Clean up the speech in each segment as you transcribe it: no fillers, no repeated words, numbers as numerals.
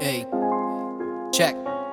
Hey, check.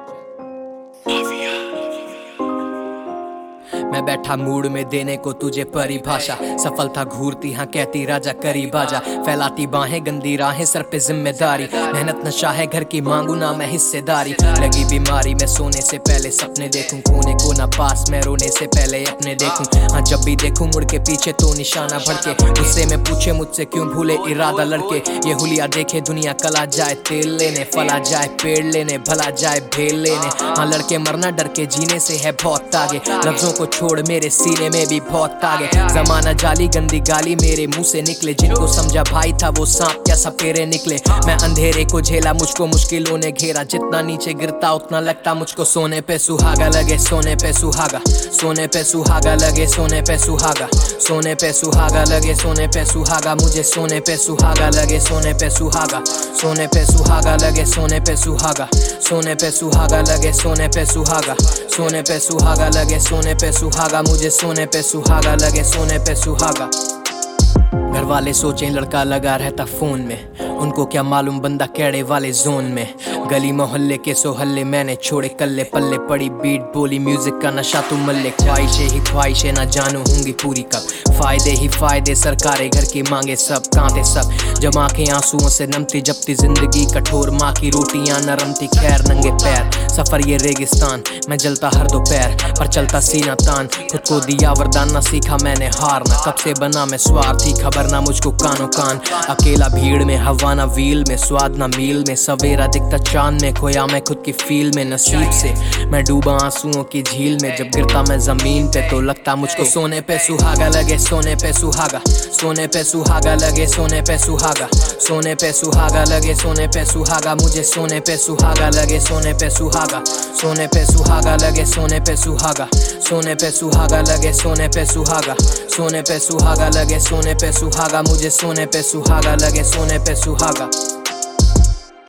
मैं बैठा mood में देने को तुझे परिभाषा, सफलता घूरती हाँ कहती राजा करीब आजा, फैलाती बाहें गंदी राहें सर पे जिम्मेदारी, मेहनत नशा है घर की मांगू ना मैं हिस्सेदारी, लगी बीमारी मैं सोने से पहले सपने देखूं, खोने को ना पास मैं रोने से पहले अपने देखूं, हाँ जब भी देखूं मुड़ के पीछे तो निशाना भड़के, गुस्से में पूछे मुझसे क्यों भूले इरादा लड़के, ये हुलिया देखे दुनिया कला जाए तेल लेने, फला जाए पेड़ लेने, भला जाए भेल लेने, हाँ लड़के मरना डर के जीने से है बहुत आगे, लफ्जों को छोड़ मेरे सीने में भी बहुत आगे, जमाना जाली गंदी गाली मेरे मुंह से निकले, जिनको समझा भाई था वो सांप क्या सपेरे निकले, मैं अंधेरे को झेला मुझको मुश्किलों ने घेरा, जितना नीचे गिरता उतना लगता मुझको सोने पे सुहागा लगे, सोने पे सुहागा, सोने पे सुहागा लगे, सोने पे सुहागा, सोने पे सुहागा लगे, सोने पे सुहागा, मुझे सोने पे सुहागा लगे, सोने पे सुहागा, सोने पे सुहागा लगे, सोने पे सुहागा, सोने पे सुहागा लगे, सोने पे सुहागा, सोने पे सुहागा लगे, सोने पे सुहागा, मुझे सोने पे सुहागा लगे, सोने पे सुहागा। घर वाले सोचें लड़का लगा रहता फोन में, उनको क्या मालूम बंदा कैड़े वाले जोन में, गली मोहल्ले के सोहल्ले मैंने छोड़े कल्ले पल्ले, पड़ी बीट बोली म्यूजिक का नशा तू मल्ले, ख्वाहिशें ना जानू होंगी पूरी कब, फायदे ही फायदे सरकारें घर की मांगे सब, कांते सब जब आंखें आंसुओं से नमती, जबती जिंदगी कठोर माँ की रोटियां नरमती, खैर नंगे पैर सफर ये रेगिस्तान, मैं जलता हर दोपहर पर चलता सीना तान, खुद को दिया वरदान ना सीखा मैंने हारना, कब से बना मैं स्वार्थी खबर ना मुझको कानो कान, अकेला भीड़ में हवा ना व्हील में, स्वाद ना मील में, सवेरा दिखता चांद में, खोया मैं खुद की फील में, नसीब से मैं डूबा आंसुओं की झील में, जब गिरता मैं जमीन पे तो लगता मुझको सोने पे सुहागा लगे, सोने पे सुहागा, सोने पे सुहागा लगे, सोने पे सुहागा, सोने पे सुहागा लगे, सोने पे सुहागा, मुझे सोने पे सुहागा लगे, सोने पे सुहागा, सोने पे सुहागा लगे, सोने पे सुहागा, सोने पे सुहागा लगे, सोने पे सुहागा, सोने पे सुहागा लगे, सोने पे सुहागा, मुझे सोने पे सुहागा लगे, सोने पे सुहागा।